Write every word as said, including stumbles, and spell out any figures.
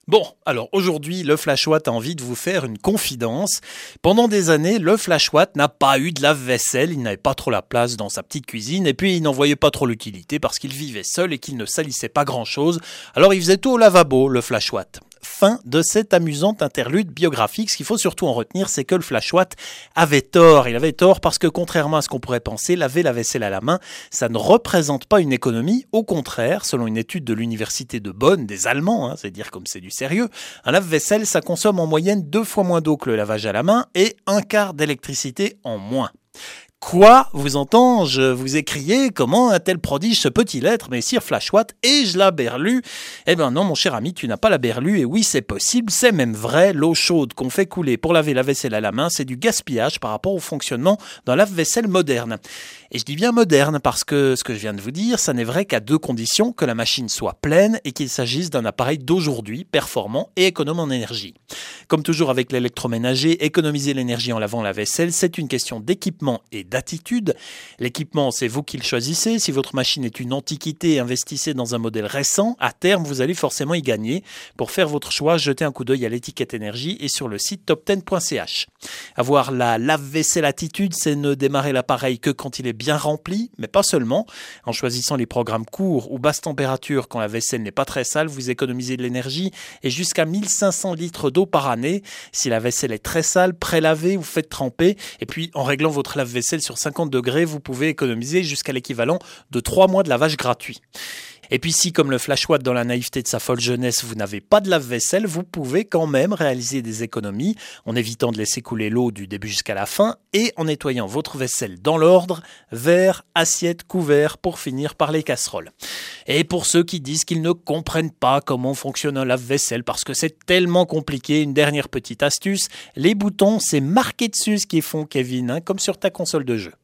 Bon, alors aujourd'hui, le Flash Watt a envie de vous faire une confidence. Pendant des années, le Flash Watt n'a pas eu de lave-vaisselle, il n'avait pas trop la place dans sa petite cuisine et puis il n'en voyait pas trop l'utilité parce qu'il vivait seul et qu'il ne salissait pas grand-chose. Alors il faisait tout au lavabo, le Flash Watt. Fin de cette amusante interlude biographique. Ce qu'il faut surtout en retenir, c'est que le Flash Watt avait tort. Il avait tort parce que contrairement à ce qu'on pourrait penser, laver la vaisselle à la main, ça ne représente pas une économie. Au contraire, selon une étude de l'université de Bonn, des Allemands, hein, c'est dire comme c'est du sérieux, un lave-vaisselle, ça consomme en moyenne deux fois moins d'eau que le lavage à la main et un quart d'électricité en moins. Quoi, vous entends-je vous écrier, comment un tel prodige se peut-il être, mais Sir Flash Watt, ai-je la berlue? Eh ben non, mon cher ami, tu n'as pas la berlue, et oui, c'est possible, c'est même vrai, l'eau chaude qu'on fait couler pour laver la vaisselle à la main, c'est du gaspillage par rapport au fonctionnement d'un lave-vaisselle moderne. Et je dis bien moderne, parce que ce que je viens de vous dire, ça n'est vrai qu'à deux conditions, que la machine soit pleine et qu'il s'agisse d'un appareil d'aujourd'hui, performant et économe en énergie. Comme toujours avec l'électroménager, économiser l'énergie en lavant la vaisselle, c'est une question d'équipement et d'attitude. L'équipement, c'est vous qui le choisissez. Si votre machine est une antiquité, investissez dans un modèle récent. À terme, vous allez forcément y gagner. Pour faire votre choix, jetez un coup d'œil à l'étiquette énergie et sur le site top ten point c h. Avoir la lave-vaisselle attitude, c'est ne démarrer l'appareil que quand il est bien rempli, mais pas seulement. En choisissant les programmes courts ou basse température quand la vaisselle n'est pas très sale, vous économisez de l'énergie et jusqu'à mille cinq cents litres d'eau par année. Si la vaisselle est très sale, pré-lavée, vous faites tremper. Et puis, en réglant votre lave-vaisselle sur cinquante degrés, vous pouvez économiser jusqu'à l'équivalent de trois mois de lavage gratuit. Et puis si, comme le Flash Watt dans la naïveté de sa folle jeunesse, vous n'avez pas de lave-vaisselle, vous pouvez quand même réaliser des économies en évitant de laisser couler l'eau du début jusqu'à la fin et en nettoyant votre vaisselle dans l'ordre, verre, assiette, couvert, pour finir par les casseroles. Et pour ceux qui disent qu'ils ne comprennent pas comment fonctionne un lave-vaisselle parce que c'est tellement compliqué, une dernière petite astuce, les boutons, c'est marqué dessus ce qu'ils font, Kevin, hein, comme sur ta console de jeu.